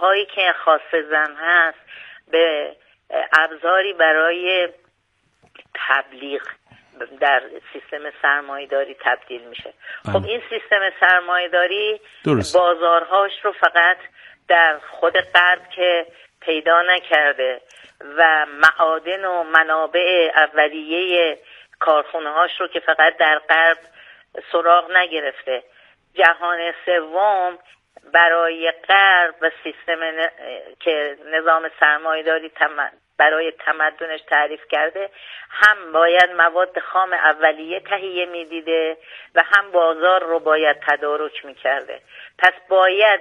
هایی که خاص زن هست به ابزاری برای تبلیغ در سیستم سرمایه‌داری تبدیل میشه. خب این سیستم سرمایه‌داری بازارهاش رو فقط در خود غرب که پیدا نکرده و معادن و منابع اولیه کارخونه‌هاش رو که فقط در غرب سراغ نگرفته، جهان سوم برای غرب و سیستم که نظام سرمایه‌داری برای تمدنش تعریف کرده هم باید مواد خام اولیه تهیه می‌دیده و هم بازار رو باید تدارک می‌کرده. پس باید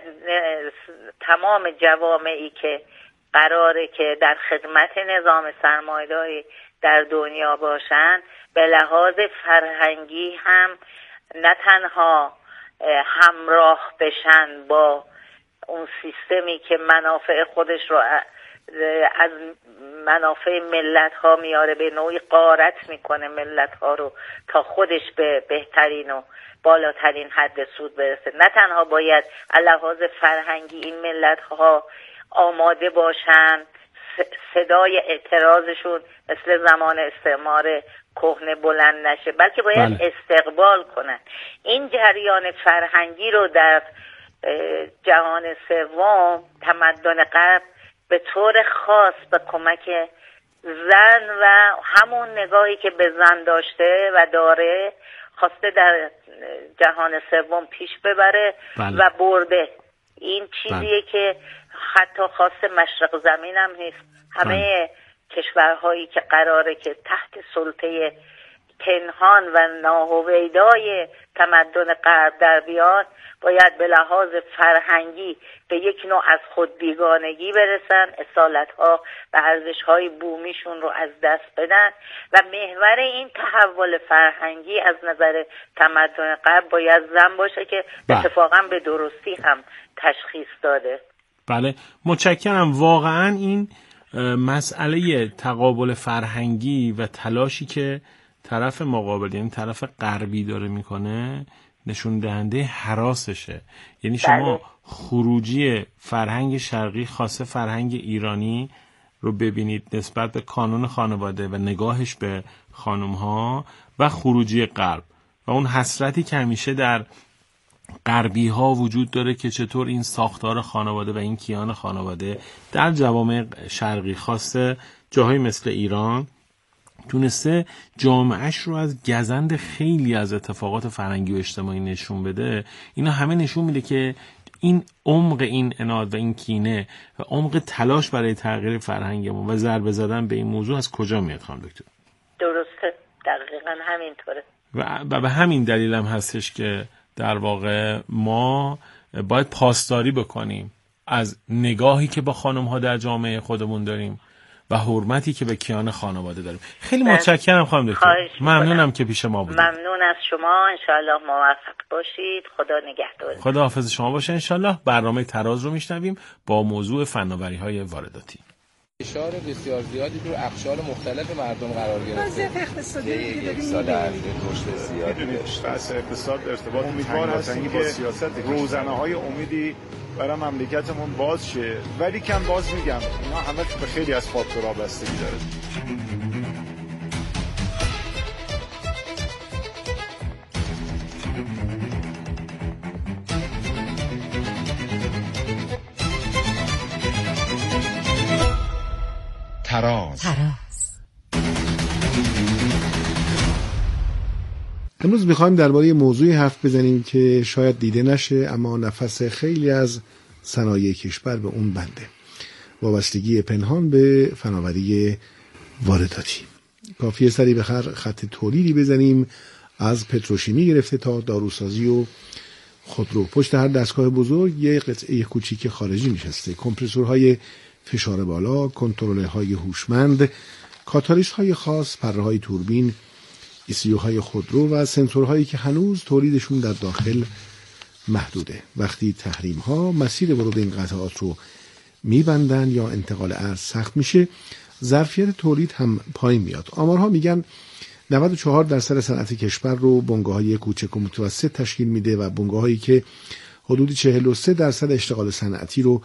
تمام جوامعی که قراره که در خدمت نظام سرمایه‌داری در دنیا باشن به لحاظ فرهنگی هم نه تنها همراه بشن با اون سیستمی که منافع خودش رو از منافع ملت ها میاره، به نوعی غارت میکنه ملت ها رو تا خودش به بهترین و بالاترین حد سود برسه. نه تنها باید لحاظ فرهنگی این ملت ها آماده باشن صدای اعتراضشون مثل زمان استعمار کهنه بلند نشه، بلکه باید استقبال کنن. این جریان فرهنگی رو در جهان سوم تمدن غرب به طور خاص به کمک زن و همون نگاهی که به زن داشته و داره خواسته در جهان سوم پیش ببره و برده. این چیزیه که حتی خاص مشرق زمین هم نیست، همه کشورهایی که قراره که تحت سلطه پنهان و ناهویدای تمدن غرب در بیان باید به لحاظ فرهنگی به یک نوع از خود بیگانگی برسن، اصالت‌ها و ارزش‌های بومیشون رو از دست بدن و محور این تحول فرهنگی از نظر تمدن غرب باید زن باشه که اتفاقا به درستی هم تشخیص داده. بله، متشکرم. واقعا این مسئله تقابل فرهنگی و تلاشی که طرف مقابل یعنی طرف غربی داره میکنه نشون دهنده هراسشه. یعنی شما خروجی فرهنگ شرقی خاصه فرهنگ ایرانی رو ببینید نسبت به کانون خانواده و نگاهش به خانم‌ها و خروجی غرب و اون حسرتی که همیشه در غربی ها وجود داره که چطور این ساختار خانواده و این کیان خانواده در جوامع شرقی خاصه جاهای مثل ایران تونسته جامعهش رو از گزند خیلی از اتفاقات فرهنگی و اجتماعی نشون بده. اینا همه نشون میده که این عمق این عناد و این کینه و عمق تلاش برای تغییر فرهنگمون و ضربه زدن به این موضوع از کجا میاد خانم دکتر؟ درسته، دقیقاً همینطوره و به همین دلیل هم هستش که در واقع ما باید پاسداری بکنیم از نگاهی که با خانم ها در جامعه خودمون داریم و حرمتی که به کیان خانواده داریم. خیلی متشکرم خانم دکتر، ممنونم که پیش ما بودید. ممنون از شما، انشاءالله موفق باشید. خدا نگهدار. خدا حافظ شما باشه. انشاءالله برنامه تراز رو میشنویم با موضوع فناوری‌های وارداتی. فشار بسیار زیادی رو اقشار مختلف مردم قرار گرفته. وضعیت اقتصادی یک سال رشد زیادی داشت. بحث اقتصاد ارتباط امیدوار هستیم که روزنه‌های امیدی برای مملکتمون باز شه، ولی کم باز میگم اینا همه به خیلی از فاکتورها بستگی داره. تراز. امروز میخوایم درباره موضوعی حرف بزنیم که شاید دیده نشه اما نفس خیلی از صنایع کشور به اون بنده. وابستگی پنهان به فناوری وارداتی. کافیه سری به خط تولیدی بزنیم، از پتروشیمی گرفته تا داروسازی و خودرو. پشت هر دستگاه بزرگ یه قطعه کوچیک خارجی نشسته. کمپرسورهای فشار بالا، کنترلرهای هوشمند، کاتالیزهای خاص، پره‌های توربین، ECU خودرو و سنسورهایی که هنوز تولیدشون در داخل محدوده. وقتی تحریم‌ها مسیر ورود این قطعات رو میبندن یا انتقال ارز سخت میشه، ظرفیت تولید هم پایین میاد. آمارها میگن 94% صنعت کشور رو بنگاه‌های کوچک و متوسط تشکیل میده و بنگاه‌هایی که حدود 43% اشتغال صنعتی رو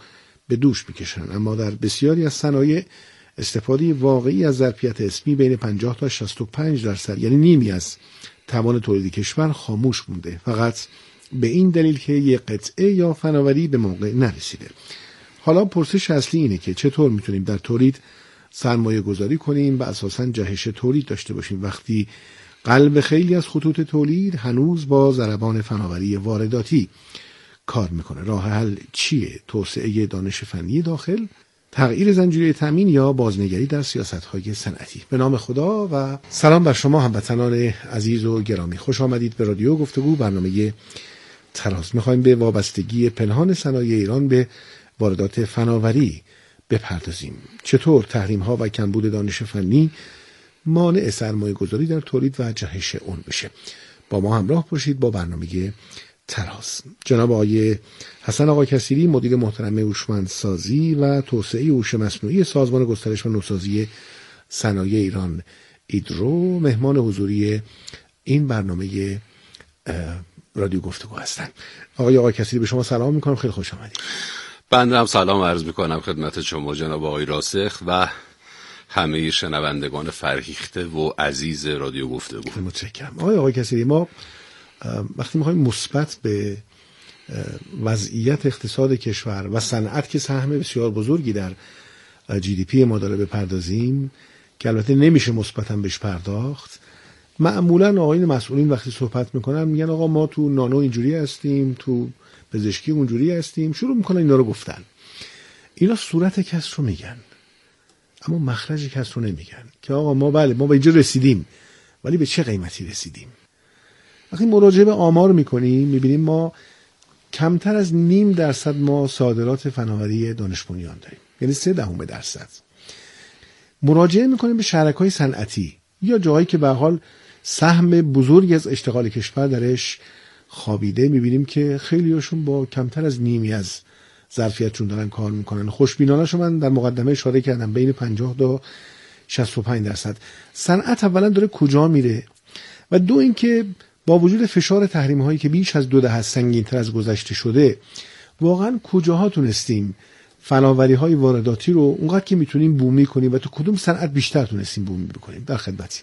به دوش میکشن، اما در بسیاری از صنایع استفاده واقعی از ظرفیت اسمی بین 50 تا 65%، یعنی نیمی از توان تولید کشور خاموش مونده، فقط به این دلیل که یک قطعه یا فناوری به موقع نرسیده. حالا پرسش اصلی اینه که چطور میتونیم در تولید سرمایه گذاری کنیم و اساساً جهش تولید داشته باشیم وقتی قلب خیلی از خطوط تولید هنوز با ضربان فناوری وارداتی کار میکنه. راه حل چیه؟ توسعه دانش فنی داخل، تغییر زنجیره تامین یا بازنگری در سیاست‌های صنعتی؟ به نام خدا و سلام بر شما هموطنان عزیز و گرامی. خوش آمدید به رادیو گفتگو، برنامه تراز. می‌خوایم به وابستگی پنهان صنایع ایران به واردات فناوری بپردازیم. چطور تحریم‌ها و کمبود دانش فنی مانع سرمایه‌گذاری در تولید و جهش اون بشه؟ با ما همراه باشید با برنامه تراز. جناب آقای حسن آقاکثیری، مدیر محترم هوشمندسازی و توسعه هوش مصنوعی سازمان گسترش و نوسازی صنایع ایران ایدرو، مهمان حضوری این برنامه رادیو گفتگو هستند. آقای آقاکثیری، به شما سلام میکنم، خیلی خوش آمدید. بنده هم سلام عرض میکنم خدمت شما جناب آقای راسخ و همه شنوندگان فرهیخته و عزیز رادیو گفتگو. متشکرم. آقای آقاکثیری، ما وقتی میخوایم مثبت به وضعیت اقتصاد کشور و صنعت که سهم بسیار بزرگی در جی دی پی ما داره بپردازیم، که البته نمیشه مثبتاً بهش پرداخت، معمولاً آقایون مسئولین وقتی صحبت میکنن میگن آقا ما تو نانو اینجوری هستیم، تو پزشکی اونجوری هستیم، شروع میکنن اینا رو گفتن. اینا صورت کس رو میگن اما مخرج کس رو نمیگن که آقا ما بله ما به اینجا رسیدیم، ولی به چه قیمتی رسیدیم؟ وقتی مراجعه به آمار میکنیم میبینیم ما کمتر از 0.5% ما صادرات فناوری دانش بنیان داریم، یعنی 0.3%. مراجعه میکنیم به شرکای صنعتی یا جاهایی که به حال سهم بزرگی از اشتغال کشور درش خوابیده، میبینیم که خیلیشون با کمتر از نیمی از ظرفیتشون دارن کار میکنن. خوشبینانه‌شو من در مقدمه اشاره کردم، بین 50 تا 65%. صنعت اولا داره کجا میره و دو اینکه با وجود فشار تحریم هایی که بیش از 2 دهه سنگین‌تر از گذشته شده، واقعا کجاها تونستیم فناوری های وارداتی رو اونقدر که میتونیم بومی کنیم و تو کدوم صنعت بیشتر تونستیم بومی بکنیم؟ در خدمتیم.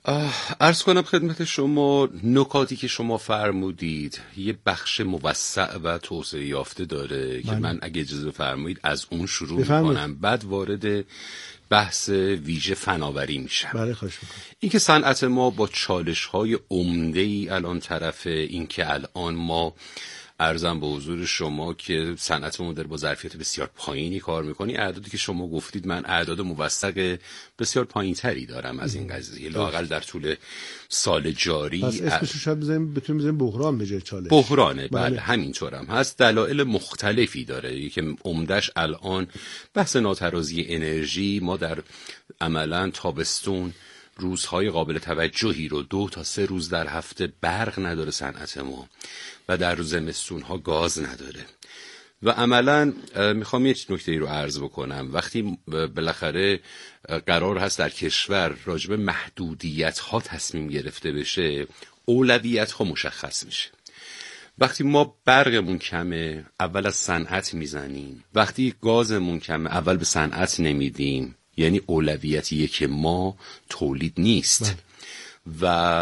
عرض کنم خدمت شما نکاتی که شما فرمودید یه بخش موسع و توسعه یافته داره که من اگه اجازه فرمایید از اون شروع میکنم، بعد وارد بحث ویژه فناوری میشم. بله خواهش میکنم. این که صنعت ما با چالش‌های عمده‌ای الان طرف این که الان ما عرضم به حضور شما که صنعتمون داره با ظرفیت بسیار پایینی کار میکنی. اعدادی که شما گفتید من اعداد موثق بسیار پایینتری دارم از این قضیه، لااقل در طول سال جاری. پس اسمشو شاید بتونیم بحران به جای چالش. بحرانه، بله همینطورم هست. دلایل مختلفی داره که عمدش الان بحث ناترازی انرژی. ما در عملاً تابستون روزهای قابل توجهی رو 2 تا 3 روز در هفته برق نداره صنعت ما و در زمستون‌ها گاز نداره و عملاً میخوام یه نکته ای رو عرض بکنم. وقتی بالاخره قرار هست در کشور راجب محدودیت‌ها تصمیم گرفته بشه، اولویت‌ها مشخص میشه. وقتی ما برقمون کمه اول از صنعت میزنیم، وقتی گازمون کمه اول به صنعت نمیدیم، یعنی اولویت یک ما تولید نیست. و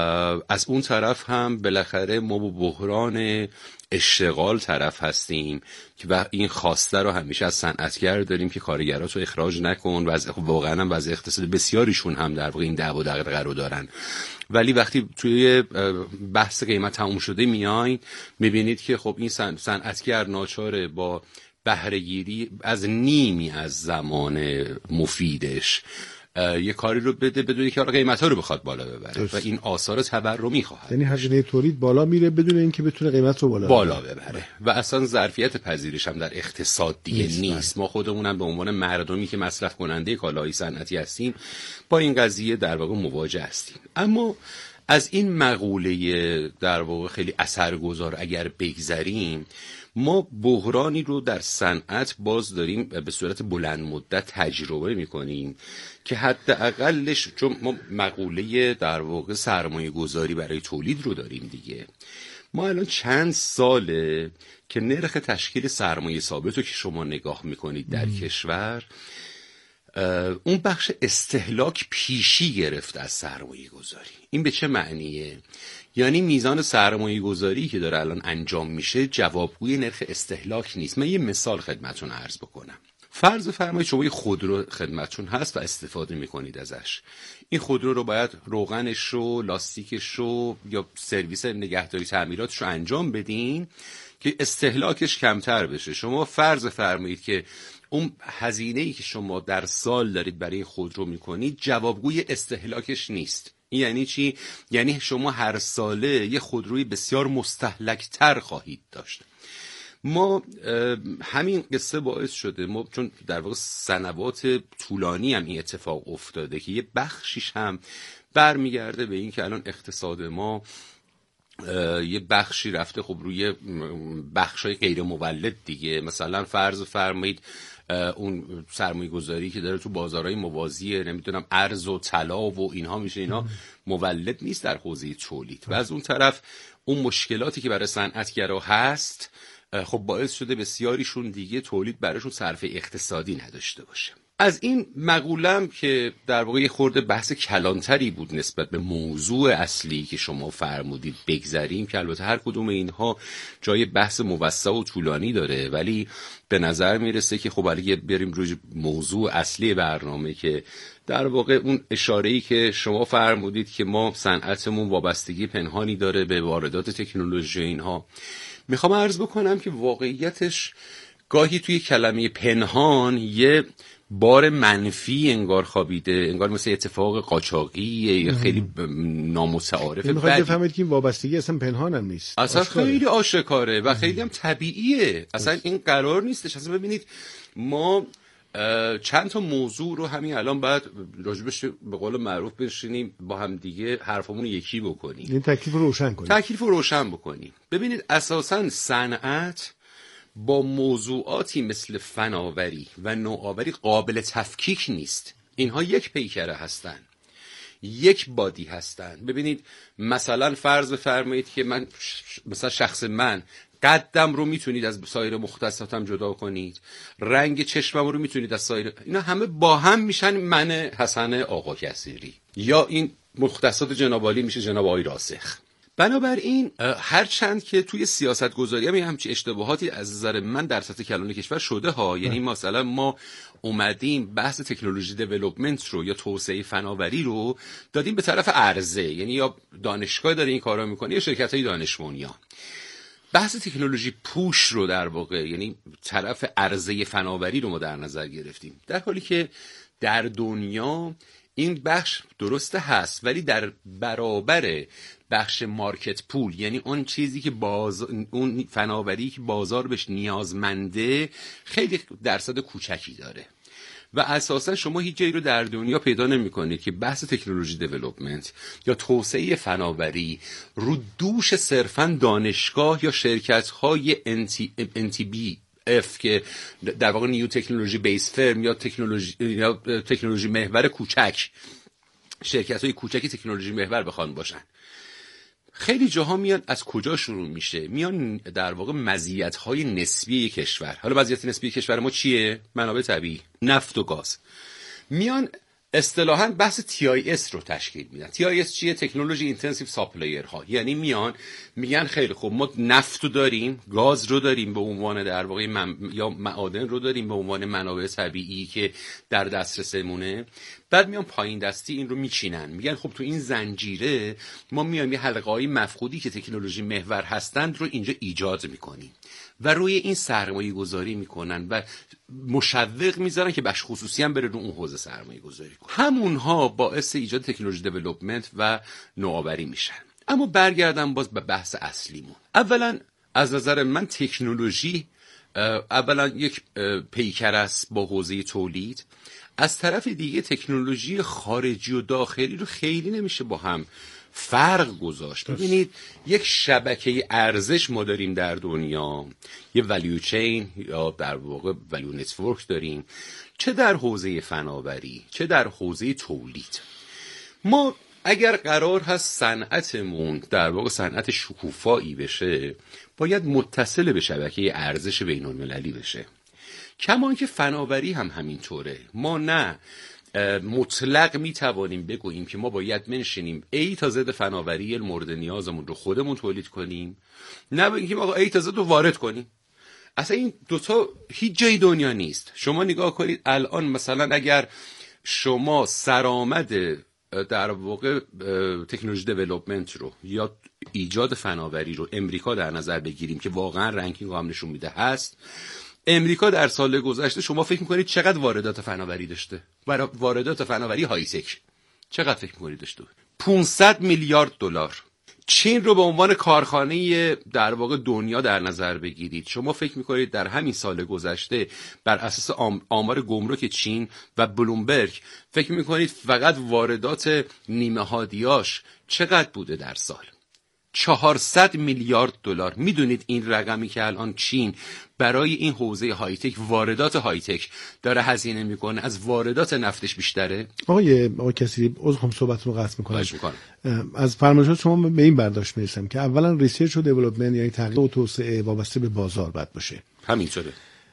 از اون طرف هم بالاخره ما با بحران اشتغال طرف هستیم که این خواسته رو همیشه از صنعتگر داریم که کارگرات رو اخراج نکن و واقعا هم وضع اقتصاد بسیاریشون هم در واقع این دعوا دغدغه رو دارن. ولی وقتی توی بحث قیمت تموم شده میاین میبینید که خب این صنعتگر ناچاره با بهره‌گیری از نیمی از زمان مفیدش یه کاری رو بده بدون که قیمت‌ها رو بخواد بالا ببره و این آثار تورمی خواهد. یعنی هزینه تولید بالا میره بدون اینکه بتونه قیمت رو بالا ببره و اصلا ظرفیت پذیرش هم در اقتصاد دیگه نیست. ما خودمونم به عنوان مردمی که مصرف کننده کالاهای صنعتی هستیم با این قضیه در واقع مواجه هستیم. اما از این مقوله در واقع خیلی اثرگذار اگر بگذریم، ما بحرانی رو در صنعت باز داریم به صورت بلند مدت تجربه میکنیم که حداقلش، چون ما مقوله در واقع سرمایه گذاری برای تولید رو داریم دیگه، ما الان چند ساله که نرخ تشکیل سرمایه ثابت رو که شما نگاه میکنید در کشور، اون بخش استهلاک پیشی گرفت از سرمایه گذاری. این به چه معنیه؟ یعنی میزان سرمایه گذاری که داره الان انجام میشه جوابگوی نرخ استهلاک نیست. من یه مثال خدمتون عرض بکنم. فرض بفرمایید شما یه خودرو خدمتتون هست و استفاده میکنید ازش. این خودرو رو باید روغنش رو، لاستیکش رو یا سرویس نگهداری تعمیراتش رو انجام بدین که استهلاکش کمتر بشه. شما فرض فرمایید که اون هزینه‌ای که شما در سال دارید برای خودرو میکنید جوابگوی استهلاکش نیست. این یعنی چی؟ یعنی شما هر ساله یه خودروی بسیار مستهلکتر خواهید داشت. ما همین قصه باعث شده ما، چون در واقع سنوات طولانی هم این اتفاق افتاده که یه بخشیش هم برمیگرده به این که الان اقتصاد ما یه بخشی رفته خب روی بخشای غیر مولد دیگه. مثلا فرض فرمایید اون سرمایه گذاری که داره تو بازارهای موازی نمیدونم ارز و طلا و اینها میشه، اینا مولد نیست در حوزه تولید. و از اون طرف اون مشکلاتی که برای صنعتگرا هست خب باعث شده بسیاریشون دیگه تولید براشون صرفه اقتصادی نداشته باشه. از این مقولم که در واقع یه خورده بحث کلانتری بود نسبت به موضوع اصلی که شما فرمودید بگذریم، که البته هر کدوم اینها جای بحث موسع و طولانی داره، ولی به نظر میرسه که خب اگه بریم روی موضوع اصلی برنامه که در واقع اون اشاره‌ای که شما فرمودید که ما صنعتمون وابستگی پنهانی داره به واردات تکنولوژی اینها، میخوام عرض بکنم که واقعیتش گاهی توی کلمه پنهان یه بار منفی انگار خوابیده، انگار مثل اتفاق قاچاقی خیلی نامتعارفه. میخواید بفهمید که این وابستگی اصلا پنهان هم نیست، اصلا خیلی آشکاره و خیلی هم طبیعیه. اصلا این قرار نیستش. اصلا ببینید ما چند تا موضوع رو همین الان باید راجبش به قول معروف بشینیم با هم دیگه حرفمون یکی بکنیم، این تکلیف رو روشن بکنیم. ببینید اساساً صنعت با موضوعاتی مثل فناوری و نوآوری قابل تفکیک نیست. اینها یک پیکره هستن، یک بادی هستن. ببینید مثلا فرض بفرمایید که من مثلا شخص من قدم رو میتونید از سایر مختصاتم جدا کنید، رنگ چشمم رو میتونید از سایر، اینا همه با هم میشن من حسن آقا کثیری، یا این مختصات جناب عالی میشه جناب آقای راسخ. بنابراین هر چند که توی سیاست گذاری هم همچین اشتباهاتی از نظر من در سطح کلان کشور شده ها، یعنی مثلا ما اومدیم بحث تکنولوژی دیولپمنت رو یا توسعه فناوری رو دادیم به طرف عرضه، یعنی یا دانشگاه داره این کارا میکنه یا شرکت‌های دانش بنیان. بحث تکنولوژی پوش رو در واقع یعنی طرف عرضه فناوری رو ما در نظر گرفتیم، در حالی که در دنیا این بخش درسته هست ولی در برابر بخش مارکت پول، یعنی اون چیزی که اون فناوری که بازار بهش نیازمنده خیلی درصد کوچکی داره و اساسا شما هیچ جایی رو در دنیا پیدا نمی‌کنید که بحث تکنولوژی دیولپمنت یا توسعه فناوری رو دوش صرفاً دانشگاه یا شرکت‌های NTB اف که در واقع نیو تکنولوژی بیس فرم یا تکنولوژی محور کوچک، شرکت‌های کوچکی تکنولوژی محور بخوان باشن. خیلی جاها میان از کجا شروع میشه؟ میان در واقع مزیت‌های نسبی کشور. حالا مزیت نسبی کشور ما چیه؟ منابع طبیعی، نفت و گاز. میان اصطلاحاً بحث TIS رو تشکیل میدن. TIS چیه؟ تکنولوژی اینتنسیو ساپلایر ها. یعنی میان میگن خیلی خوب ما نفت رو داریم، گاز رو داریم به عنوان در واقع یا معادن رو داریم به عنوان منابع طبیعی که در دسترسمونه. بعد میان پایین دستی این رو میچینن، میگن خب تو این زنجیره ما میایم یه حلقه‌های مفقودی که تکنولوژی محور هستند رو اینجا ایجاد میکنیم و روی این سرمایه گذاری میکنن و مشوق میذارن که بخش خصوصی هم بره رو اون حوزه سرمایه گذاری کنه. همونها باعث ایجاد تکنولوژی دیولپمنت و نوآوری میشن. اما برگردم باز به بحث اصلیمون. اولا از نظر من تکنولوژی اولا یک پیکر است با حوزه تولید. از طرف دیگه تکنولوژی خارجی و داخلی رو خیلی نمیشه با هم فرق گذاشت. ببینید یک شبکه ارزش ما داریم در دنیا، یه ولیو چین یا در واقع ولیو نتورک داریم، چه در حوزه فناوری چه در حوزه تولید. ما اگر قرار هست صنعتمون در واقع صنعت شکوفایی بشه، باید متصل به شبکه ارزش بین المللی بشه. کما اینکه فناوری هم همینطوره. ما نه مطلق میتوانیم بگوییم که ما باید منشینیم A تا Z فناوری مورد نیازمون رو خودمون تولید کنیم، نه بگیم آقا A تا Z رو وارد کنیم. اصلا این دوتا هیچ جای دنیا نیست. شما نگاه کنید الان مثلا اگر شما سرآمد در واقع تکنولوژی دیولپمنت رو یا ایجاد فناوری رو امریکا در نظر بگیریم که واقعا رنکینگ هم نشون میده هست، امریکا در سال گذشته شما فکر میکنید چقدر واردات فناوری داشته؟ واردات فناوری های تک چقدر فکر میکنید داشته؟ 500 میلیارد دلار. چین رو به عنوان کارخانه در واقع دنیا در نظر بگیرید، شما فکر میکنید در همین سال گذشته بر اساس آمار گمرک چین و بلومبرگ فکر میکنید فقط واردات نیمه هادیاش چقدر بوده در سال؟ 400 میلیارد دلار. میدونید این رقمی که الان چین برای این حوزه هایتک، واردات هایتک داره هزینه میکنه، از واردات نفتش بیشتره؟ آقای کثیری، عذرخواهم صحبتتون رو قطع میکنم. از فرمایشات شما به این برداشت میرسم که اولا ریسرچ و دیولپمنت یعنی تحقیق و توسعه وابسته به بازار باید باشه. همینطوره.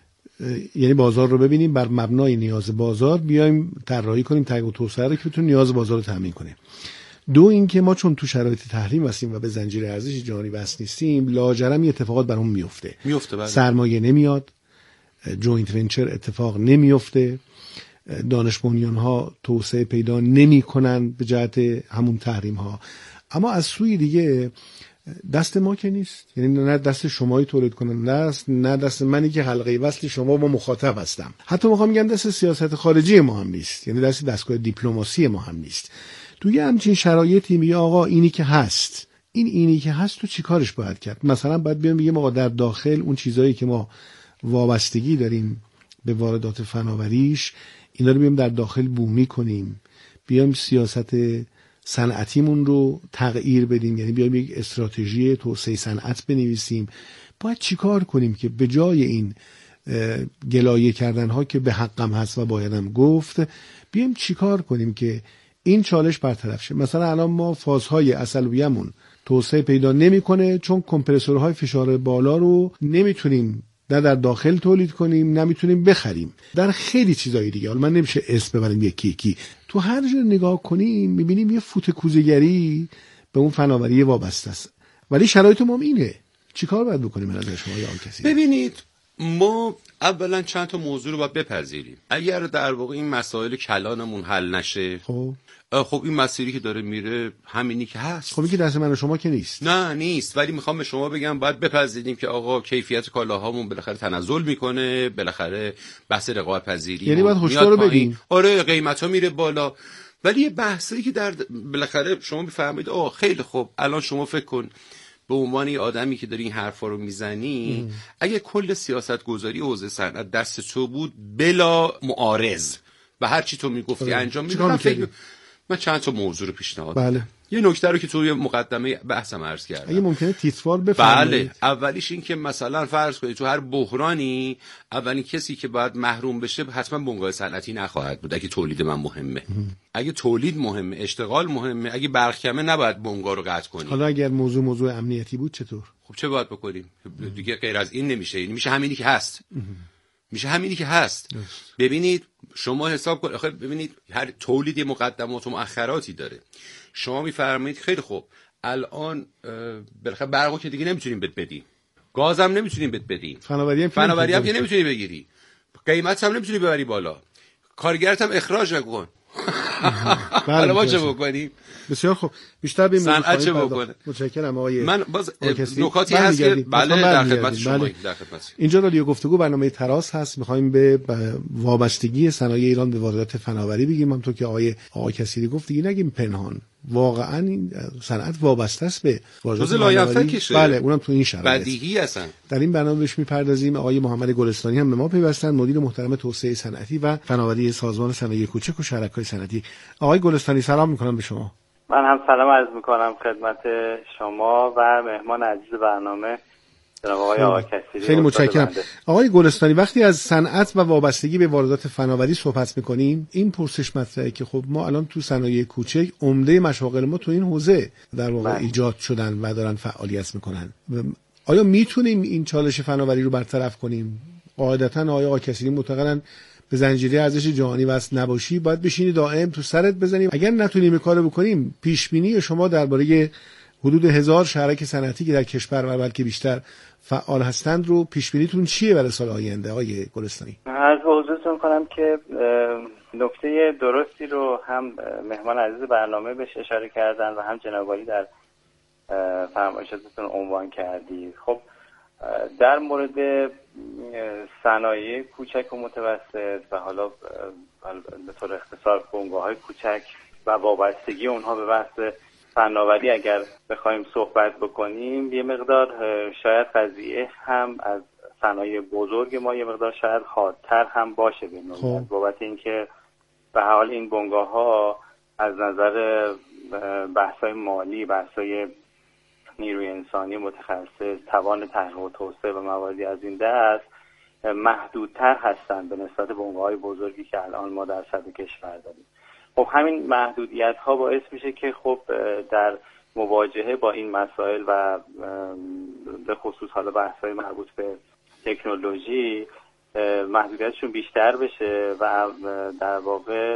یعنی بازار رو ببینیم، بر مبنای نیاز بازار بیایم طراحی کنیم تحقیق و توسعه رو که بتونه نیاز بازار رو تامین کنه. دو اینکه ما چون تو شرایط تحریم هستیم و به زنجیره ارزش جهانی وصل نیستیم، لاجرم این اتفاقات برام میفته. سرمایه نمیاد، جوینت ونچر اتفاق نمیفته، دانش بنیان ها توسعه پیدا نمیکنن به جهت همون تحریم ها. اما از سوی دیگه دست ما که نیست، یعنی نه دست شمایی تولید کنن، نه دست منی که حلقه وصل شما با مخاطب هستم. حتی میخوام میگم دست سیاست خارجی ما هم نیست، یعنی دست دستگاه دیپلماسی ما هم نیست. توی همچین شرایطی میگه آقا اینی که هست، اینی که هست تو چی کارش باید کرد؟ مثلا باید بیام بگیم آقا در داخل اون چیزایی که ما وابستگی داریم به واردات فناوریش، اینا رو بیام در داخل بومی کنیم، بیام سیاست صنعتیمون رو تغییر بدیم، یعنی بیام یک استراتژی توسعه صنعت بنویسیم. باید چی کار کنیم که به جای این گلایه کردن ها که به حقم هست و بایدم گفت، بیام چی کار کنیم که این چالش برطرف شه. مثلا الان ما فازهای عصلویه‌مون توسعه پیدا نمیکنه چون کمپرسورهای فشار بالا رو نمیتونیم نه در داخل تولید کنیم، نمیتونیم بخریم. در خیلی چیزایی دیگه، حالا من نمیشه اسم ببریم یکی تو هر جا نگاه کنیم میبینیم یه فوت کوزه‌گری به اون فناوری وابسته است. ولی شرایط ما اینه. چیکار باید بکنیم به نظر شما یا کسی؟ ببینید، ما اولا چند تا موضوع رو باید بپذیریم. اگر در واقع این مسائل کلانمون حل نشه، خب این مسیری که داره میره همینی که هست. خب این که دست من و شما که نیست. نه نیست، ولی میخوام به شما بگم باید بپذیریم که آقا کیفیت کالاهامون بالاخره تنزل میکنه، بالاخره بحث رقابت پذیری یعنی باید هشدار رو بدیم. آره قیمتا میره بالا. ولی یه بحثی که در بالاخره شما میفهمید خیلی خوب، الان شما فکر کن به عنوان یه آدمی که داری این حرفا رو میزنی، اگه کل سیاست گذاری حوزه صنعت دست تو بود بلا معارض و هر چی تو میگفتی انجام میدادی، من چند تا موضوع رو پیشنهاد بله. یه نکته رو که توی مقدمه بحثم عرض کردم، اگه ممکنه تیتروار بفرمایید. بله، اولیش این که مثلا فرض کنید تو هر بحرانی اولین کسی که باید محروم بشه حتما بنگاه صنعتی نخواهد بود. اگه تولید من مهمه، اگه تولید مهمه، اشتغال مهمه، اگه برق کمه نباید بنگاه رو قطع کنیم. حالا اگر موضوع امنیتی بود چطور؟ خب چه باید بکنیم دیگه؟ غیر از این نمیشه. یعنی میشه همینی که هست. میشه همینی که هست. ببینید شما حساب کن، آخه ببینید هر تولید مقدمات و مؤخراتی داره. شما میفرمایید خیلی خوب الان بالاخره برقو که دیگه نمیتونیم بدیم، گازم نمیتونیم بدیم، فناوری هم که نمیتونی بگیری، قیمت هم نمیتونی ببری بالا، کارگرت هم اخراج نکن. حالا ما چه بکنیم؟ بسیار خوب، بیشتر به صنعت چه بکنه؟ متشکرم آقای من باز نکاتی هست که بله در خدمت شما. اینجا رادیو گفتگو برنامه تراس هست، می‌خوایم به وابستگی صنایع ایران به واردات فناوری بگیم. همونطور که آقای کثیری گفت دیگه نگیم پنهان، واقعا این صنعت وابسته است به واردات فناوری. بله، اونم تو این شرایط بدیهی هستن. در این برنامه بهش می‌پردازیم. آقای محمد گلستانی هم به ما پیوستن، مدیر محترم توسعه صنعتی و فناوری سازمان صنایع کوچک و شرکای صنعتی. آقای گلستانی سلام می‌کنم به شما. من هم سلام عرض میکنم خدمت شما و مهمان عزیز برنامه جناب آقای آقاکثیری. خیلی متشکرم. آقای گلستانی، وقتی از صنعت و وابستگی به واردات فناوری صحبت می‌کنیم، این پرسش مطرحه که خب ما الان تو صنایع کوچک عمده مشاغل ما تو این حوزه در واقع ایجاد شدن و دارن فعالیت می‌کنن. آیا میتونیم این چالش فناوری رو برطرف کنیم؟ قاعدتاً آقای آقاکثیری معتقدن به زنجیره ارزش جهانی وصل نباشی، باید بشینی دائم تو سرت بزنیم. اگر نتونیم کارو بکنیم، پیش بینی شما درباره حدود 1000 شرکت صنعتی که در کشور و بلکه بیشتر فعال هستند رو پیش بینیتون چیه برای سال آینده آقای گلستانی؟ عرض حضورتون کنم که نکته درستی رو هم مهمان عزیز برنامه بهش اشاره کردن و هم جناب عالی در فرمایشاتتون عنوان کردید. خب در مورد صنایع کوچک و متوسط و حالا به طور اختصار بنگاه‌های کوچک و وابستگی اونها به بحث فناوری اگر بخوایم صحبت بکنیم، یه مقدار شاید قضیه هم از صنایع بزرگ ما یه مقدار شاید حادتر هم باشه بینون، بابت اینکه به هر حال این بنگاه‌ها از نظر بحث‌های مالی، بحث‌های نیروی انسانی متخصص، توان تحقیق و توسعه و مواردی از این دست محدودتر هستند به نسبت بنگاه‌های بزرگی که الان ما در سطح کشور داریم. خب همین محدودیت‌ها باعث میشه که خب در مواجهه با این مسائل و به خصوص حالا بحث‌های مربوط به تکنولوژی محدودیتشون بیشتر بشه و در واقع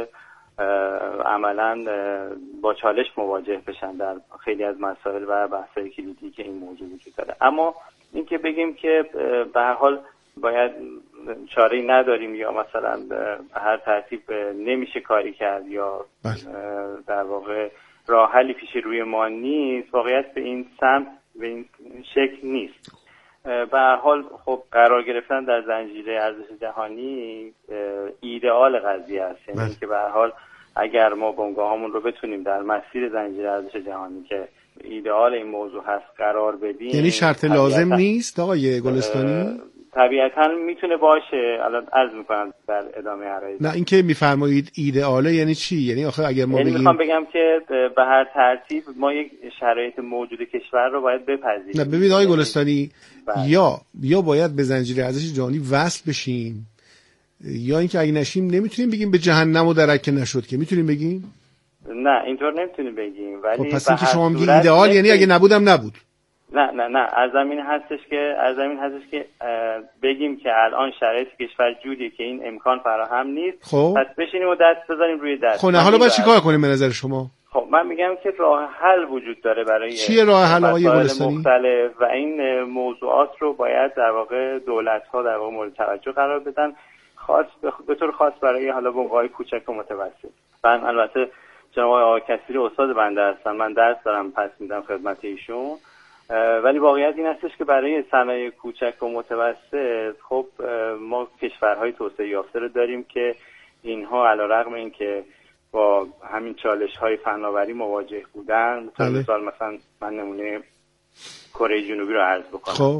عملاً با چالش مواجه بشن در خیلی از مسائل و بحث‌های کلیدی که این موضوع وجود داره. اما اینکه بگیم که به هر حال باید چاره‌ای نداریم یا مثلا هر ترتیب نمیشه کاری کرد یا در واقع راه حلی پیش روی ما نیست، واقعیت به این سمت به این شکل نیست. به هر حال خب قرار گرفتن در زنجیره ارزش جهانی ایدئال قضیه است، یعنی که به هر حال اگر ما بنگاه‌هامون رو بتونیم در مسیر زنجیره ارزش جهانی که ایدئال این موضوع هست قرار بدیم، یعنی شرط لازم نیست آقای گلستانی؟ طبیعتاً میتونه باشه. الان عرض میکنم در ادامه عرایض. نه اینکه میفرمایید ایدئاله یعنی چی؟ یعنی آخه اگر ما بگیم، میخوام بگم که به هر ترتیب ما یک شرایط موجود کشور رو باید بپذیریم. نه ببینید آقای گلستانی، یا باید به زنجیره ارزش جهانی وصل بشیم، یا اینکه اگه نشیم نمیتونیم بگیم به جهنم و درک نشد، که میتونیم بگیم نه اینطور نمیتونیم بگیم. ولی خب پس اینکه شما میگید ایدئال یعنی اگه نبودم نبود. نه از زمین هستش که بگیم که الان شرایط کشور جوریه که این امکان فراهم نیست. خب پس بشینیم و دست بزنیم روی دست. خب نه حالا باید چیکار کنیم به نظر شما؟ خب من میگم که راه حل وجود داره برای چیه راه حل آقای گلستانی؟ مختلف و این موضوعات رو باید در واقع دولت‌ها در واقع مورد توجه قرار بدن، خاص به طور خاص برای حالا بنگاه‌های کوچک و متوسط. من البته جناب آقای آقاکثیری استاد بنده هستن، من درس دارم پس میدم خدمت ایشون، ولی واقعیت این هستش که برای صنایع کوچک و متوسط خب ما کشورهای توسعه یافته رو داریم که اینها علیرغم اینکه با همین چالش‌های فناوری مواجه بودن، مثلا من نمونه کره جنوبی رو عرض بکنم. خب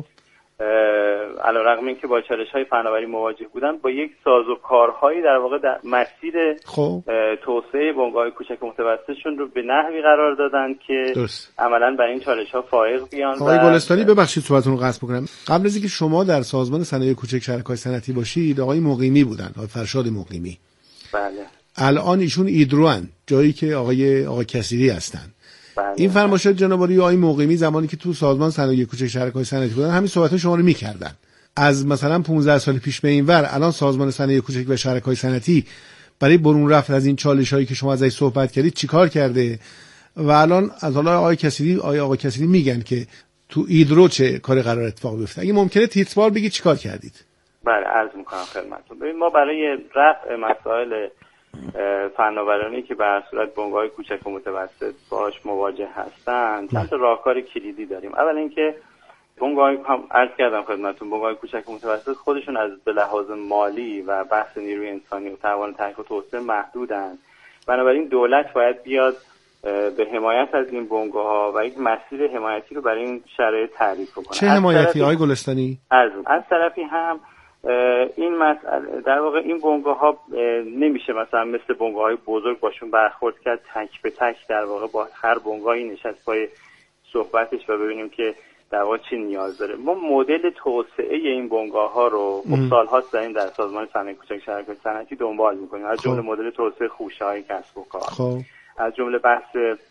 علیرغم اینکه با چالش‌های فناوری مواجه بودن، با یک سازوکارهایی در واقع در مسیر توسعه بنگاه‌های کوچک و متوسطشون رو به نحوی قرار دادن که عملاً برای این چالش‌ها فائق بیان. آقای گلستانی ببخشید صحبتتون رو قطع بکنم. قبل از اینکه شما در سازمان صنایع کوچک شرکای صنعتی باشید، آقای مقیمی بودن، آقای فرشاد مقیمی. بله. الان ایشون ایدروان، جایی که آقای آقاکثیری هستن. این فرمایشات جناب عالی آقای مقیمی زمانی که تو سازمان صنایع کوچک شرکای صنعتی بودن همین صحبت شما رو می‌کردن. از مثلا 15 سال پیش به اینور الان سازمان صنایع کوچک و شرکای صنعتی برای برون رفت از این چالش‌هایی که شما ازش صحبت کردید چیکار کرده؟ و الان از حالا آقای آقاکثیری میگن که تو ایدرو چه کاری قرار اتفاق بیفته. اگه ممکنه تیتروار بگید چیکار کردید؟ بله عرض می‌کنم خدمتتون. ببین ما برای رفع مسائل فناورانی که به هر صورت بنگاه‌های کوچک و متوسط باش مواجه هستند چند تا راهکار کلیدی داریم. اول اینکه بنگاه‌های عرض کردم خدمتتون بنگاه‌های کوچک و متوسط خودشون از به لحاظ مالی و بحث نیروی انسانی و توان تحقیق و توسعه محدودن. بنابراین دولت باید بیاد به حمایت از این بنگاه‌ها و یک مسیر حمایتی رو برای این شرایط تعریف کنه. چه حمایتی آقای گلستانی؟ از طرفی هم این مسئله در واقع این بنگاه‌ها نمیشه مثلا مثل بنگاه‌های بزرگ باشون برخورد کرد، تک به تک در واقع با هر بنگاهی نشست پای صحبتش و ببینیم که در واقع چی نیاز داره. ما مدل توسعه این بنگاه‌ها رو سال‌هاست داریم در سازمان صنایع کوچک شرکت‌های صنعتی دنبال می‌کنیم، از جمله مدل توسعه خوشه‌های کسب و کار، از جمله بحث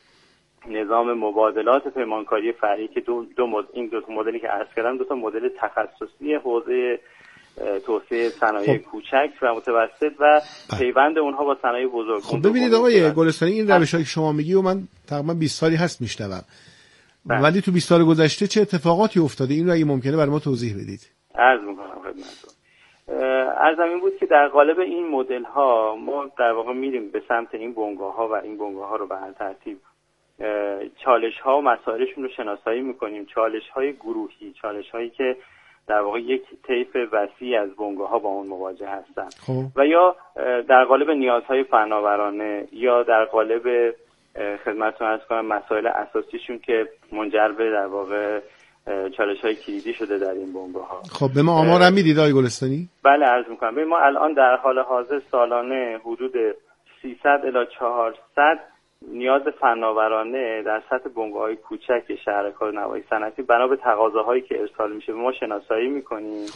نظام مبادلات پیمانکاری فرعی که این دو مدلی که عرض کردم 2 مدل تخصصی حوزه توسعه صنایع کوچک و متوسط و پیوند اونها با صنایع بزرگ. خب ببینید آقای گلستانی، این روش‌هایی که شما میگی و من تقریبا 20 سالی هست میشنوم، ولی تو 20 سال گذشته چه اتفاقاتی افتاده؟ این رو اگه ممکنه برای ما توضیح بدید. عرض می‌کنم خدمتتون. عرضم این بود که در قالب این مدل‌ها ما در واقع میریم به سمت این بنگاه‌ها و این بنگاه‌ها رو به هر ترتیب چالش‌ها و مسائلشون رو شناسایی می‌کنیم، چالش‌های گروهی، چالش‌هایی که در واقع یک طیف وسیع از بنگاه‌ها با اون مواجه هستن و یا در قالب نیازهای فناورانه یا در قالب خدمتتون عرض کنم مسائل اساسیشون که منجر به در واقع چالش‌های کلیدی شده در این بنگاه‌ها. خب به ما آمار هم میدید آقای گلستانی؟ بله عرض می‌کنم. ببین ما الان در حال حاضر سالانه حدود 300 الی 400 نیاز فناورانه در سطح بنگاه‌های کوچک شهرک‌ها نوای صنعتی بنا به تقاضاهایی که ارسال میشه به ما شناسایی می‌کنیم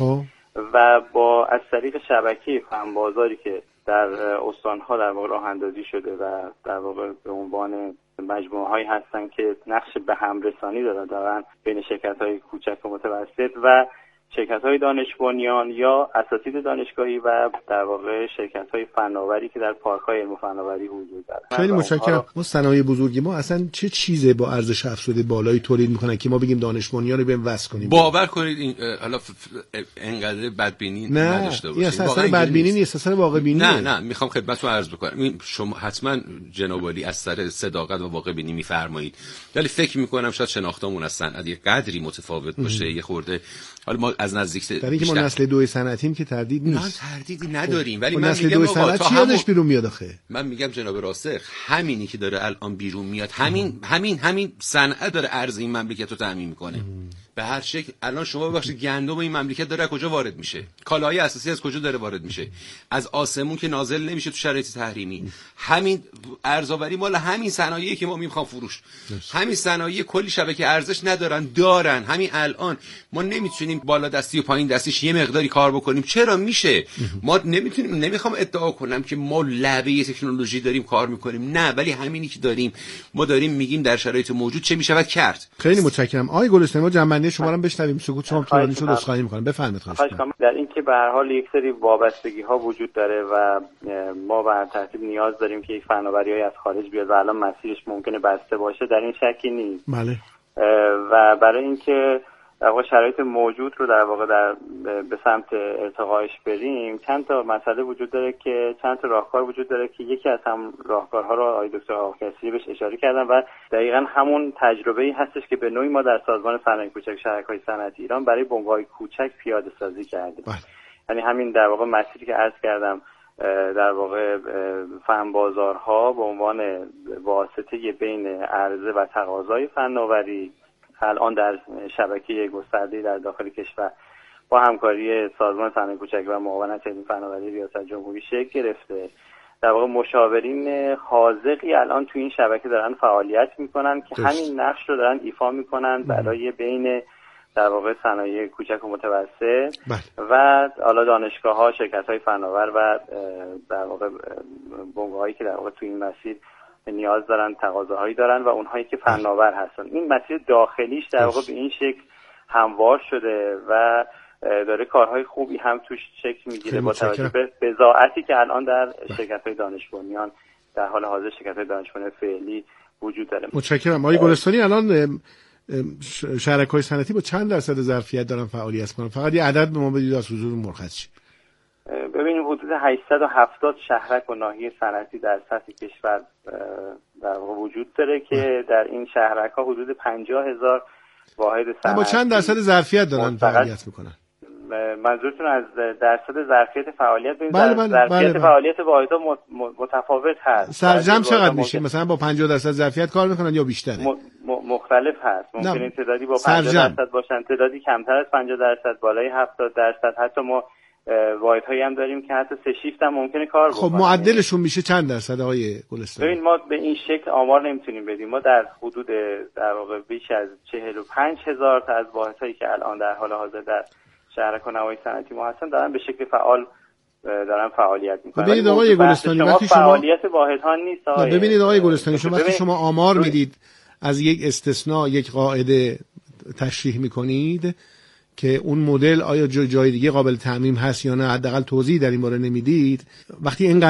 و با از طریق شبکه فهم بازاری که در استان‌ها در واقع راه‌اندازی شده و در واقع به عنوان مجموعه‌هایی هستن که نقش به همرسانی دارن بین شرکت‌های کوچک و متوسط و شرکت‌های دانش بنیان یا اساتید دانشگاهی و در واقع شرکت‌های فناوری که در پارک‌های علم و فناوری حضور دارند. خیلی متشکرم. ما صنایع بزرگی ما اصلا چه چیزی با ارزش افزوده بالایی تولید می‌کنن که ما بگیم دانش بنیان رو بریم وصل کنیم؟ باور کنید این حالا انقدر بدبینی نداشته باشید. این اصلا بدبینی نیست، اصلا واقع بینی. نه میخوام خدمتتون عرض بکنم. شما حتما جناب عالی از سر صداقت و واقع بینی می‌فرمایید. ولی فکر می‌کنم شاید شناختمون از صنعت یه قدری متفاوت باشه، یه خورده حالا ما از نزدیک در اینکه ما نسل 2 صنعتیم که تردید نیست. نه تردیدی نداریم، ولی من نسل 2 صنعت چی یادش بیرون میاد آخه؟ من میگم جناب راسخ، همینی که داره الان بیرون میاد، همین صنعت داره ارز این مملکت رو تامین میکنه. به هر شکل الان شما ببخشید گندم این مملکت داره کجا وارد میشه؟ کالاهای اساسی از کجا داره وارد میشه؟ از آسمون که نازل نمیشه تو شرایط تحریمی. همین ارزآوری مال همین صنایعی که ما میخوام فروش. همین صنایع کلی شبکه ارزش دارن. همین الان ما نمیتونیم بالا دستی و پایین دستیش یه مقداری کار بکنیم. چرا میشه؟ ما نمیتونیم، نمیخوام ادعا کنم که ما لبه تکنولوژی داریم کار میکنیم، نه، ولی همینی که داریم ما داریم میگیم در شرایط موجود چه میشود کرد. خیلی متشکرم. آقای گلستانی، ما جنبندی شما رو بشنویم. سکوت شما طولانی شد، عذرخواهی می‌کنم. بفرمایید. خواهش می‌کنم. در اینکه به هر حال یک سری وابستگی‌ها وجود داره و ما به هر ترتیب نیاز داریم که یک فناوری‌های از خارج بیاد و الان مسیرش ممکنه بسته باشه، در این شکی نیست. بله. و برای اینکه در واقع شرایط موجود رو در واقع به سمت ارتقاش بریم، چند تا مسئله وجود داره که چند تا راهکار وجود داره که یکی از هم راهکارها رو آقای دکتر آقاکسی بهش اشاره کردن و دقیقاً همون تجربه‌ای هستش که به نوعی ما در سازمان صنایع کوچک شهرک‌های صنعتی ایران برای بنگاه‌های کوچک پیاده سازی کردیم. یعنی همین در واقع مسیری که عرض کردم، در واقع فهم بازارها به عنوان واسطه بین عرضه و تقاضای فناوری الان در شبکه گسترده‌ای در داخل کشور با همکاری سازمان صنایع کوچک و معاونت علمی فناوری ریاست جمهوری شکل گرفته. در واقع مشاورین حاذقی الان تو این شبکه دارن فعالیت میکنن که همین نقش رو دارن ایفا میکنن برای بین در واقع صنایع کوچک و متوسط و حالا دانشگاه‌ها، شرکت‌های فناور و در واقع بنگاه‌هایی که در واقع تو این مسیر نیاز دارن، تقاضاهایی دارن و اونهایی که فناور هستن. این مسیر داخلیش در واقع به این شکل هموار شده و داره کارهای خوبی هم توش شکل میگیره با توجه به بضاعتی که الان در شرکت‌های دانش بنیان در حال حاضر شرکت‌های دانش بنیان فعلی وجود داره. متشکرم. آقای گلستانی، الان شرکت‌های صنعتی با چند درصد ظرفیت دارن فعالیت کنن؟ فقط یه عدد به ما بدید از حضور مرخص شید. ببینیم حدود 870 شهرک و ناحیه صنعتی در سطح کشور در وجود داره که در این شهرک‌ها حدود 50,000 واحد صنعتی با چند درصد ظرفیت دارن فعالیت میکنن؟ منظورتون از درصد ظرفیت فعالیت؟ بله ظرفیت فعالیت واحدها متفاوت هست. سرجم چقدر میشه؟ مثلا با 50% ظرفیت کار میکنن یا بیشتره؟ مختلف هست. ممکنه تعدادی با 50% باشن، تعدادی کمتر از 50%، بالای 70%. حتی ما واحدهایی هم داریم که حتی 3 شیفت هم ممکنه کار بکنن. خب معدلشون میشه چند درصد آقای گلستانی؟ ببین ما به این شکل آمار نمیتونیم بدیم. ما در حدود در واقع بیش از 45,000 تا از واحدهایی که الان در حال حاضر در شهرک و نواحی صنعتی ما هستن دارن به شکل فعال دارن فعالیت میکنن. ببینید آقای گلستانی وقتی شما فعالیت واحدها نیست. ببینید آقای گلستانی شما وقتی شما آمار میدید از یک استثناء یک قاعده تشریح میکنید که اون مدل آیا جای دیگه قابل تعمیم هست یا نه، حداقل توضیح در این باره نمیدید. وقتی این